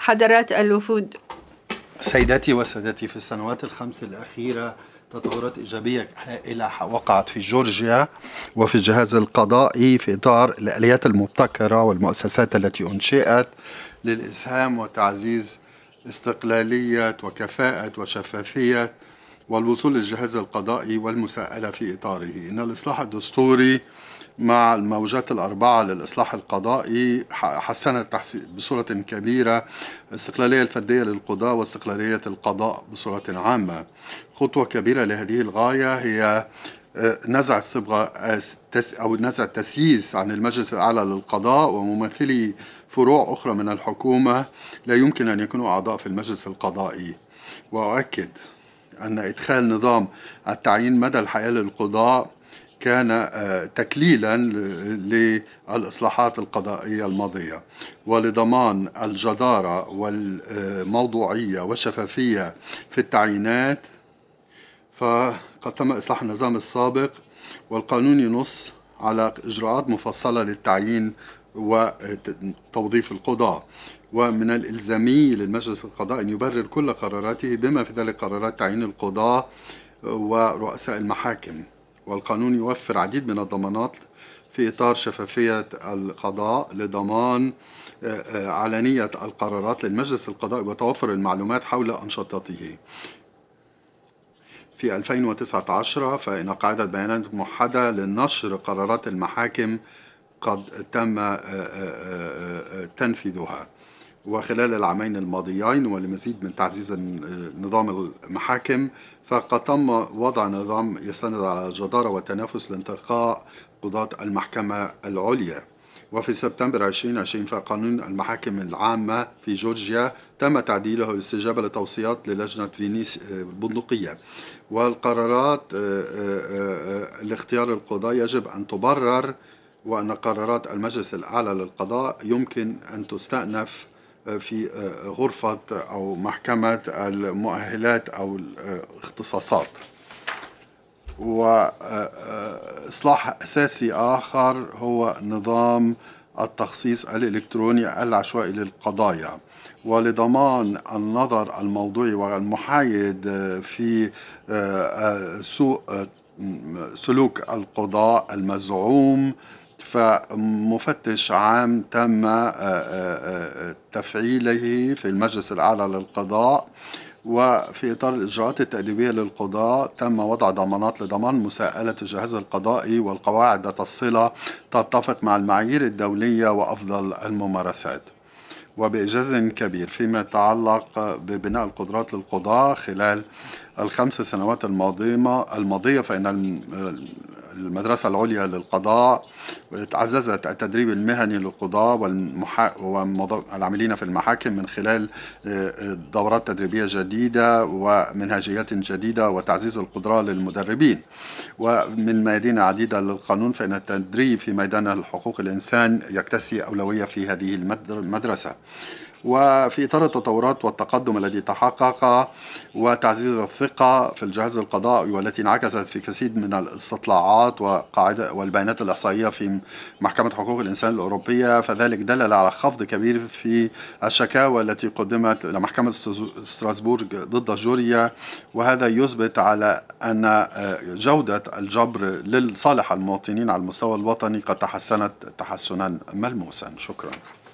حضرات الوفود، سيداتي وسادتي، في السنوات الخمس الأخيرة تطورات إيجابية هائلة وقعت في جورجيا وفي الجهاز القضائي في إطار الآليات المبتكرة والمؤسسات التي أنشئت للإسهام وتعزيز استقلالية وكفاءة وشفافية والوصول للجهاز القضائي والمساءلة في إطاره. إن الإصلاح الدستوري مع الموجات الأربعة للإصلاح القضائي حسنت بصورة كبيرة الاستقلالية الفردية للقضاء واستقلالية القضاء بصورة عامة. خطوة كبيرة لهذه الغاية هي نزع الصبغة أو نزع التسييس عن المجلس الأعلى للقضاء وممثلي فروع أخرى من الحكومة لا يمكن أن يكونوا أعضاء في المجلس القضائي. وأؤكد أن إدخال نظام التعيين مدى الحياة للقضاء كان تكليلا للإصلاحات القضائية الماضية ولضمان الجدارة والموضوعية والشفافية في التعيينات. فقد تم إصلاح النظام السابق والقانون ينص على إجراءات مفصلة للتعيين وتوظيف القضاة، ومن الإلزامي للمجلس القضائي أن يبرر كل قراراته بما في ذلك قرارات تعيين القضاة ورؤساء المحاكم. والقانون يوفر عديد من الضمانات في إطار شفافية القضاء لضمان علنية القرارات للمجلس القضائي وتوفر المعلومات حول أنشطته. في 2019 فإن قاعدة بيانات موحدة لنشر قرارات المحاكم قد تم تنفيذها. وخلال العامين الماضيين ولمزيد من تعزيز نظام المحاكم فقد تم وضع نظام يستند على الجدارة والتنافس لانتقاء قضاة المحكمة العليا. وفي سبتمبر 2020 فقانون المحاكم العامة في جورجيا تم تعديله للاستجابة لتوصيات للجنة فينيس البندقية. والقرارات لاختيار القضاة يجب أن تبرر، وأن قرارات المجلس الأعلى للقضاء يمكن أن تستأنف في غرفة أو محكمة المؤهلات أو الاختصاصات. وإصلاح أساسي آخر هو نظام التخصيص الإلكتروني العشوائي للقضايا، ولضمان النظر الموضوعي والمحايد في سلوك القضاء المزعوم. فمفتش عام تم تفعيله في المجلس الأعلى للقضاء. وفي إطار الإجراءات التأديبية للقضاء تم وضع ضمانات لضمان مساءلة الجهاز القضائي والقواعد ذات الصلة تتفق مع المعايير الدولية وأفضل الممارسات. وبإجاز كبير فيما يتعلق ببناء القدرات للقضاء خلال الخمس سنوات الماضية فإن المدرسة العليا للقضاء تعززت التدريب المهني للقضاة والعاملين في المحاكم من خلال دورات تدريبية جديدة ومنهجيات جديدة وتعزيز القدرة للمدربين. ومن ميادين عديدة للقانون فإن التدريب في ميدان الحقوق الإنسان يكتسي أولوية في هذه المدرسة. وفي إطار التطورات والتقدم الذي تحقق وتعزيز الثقة في الجهاز القضائي والتي انعكست في كثير من الاستطلاعات والبيانات الإحصائية في محكمة حقوق الإنسان الأوروبية، فذلك دلل على خفض كبير في الشكاوى التي قدمت لمحكمة ستراسبورغ ضد جورجيا. وهذا يثبت على أن جودة الجبر لصالح المواطنين على المستوى الوطني قد تحسنت تحسنا ملموسا. شكرا.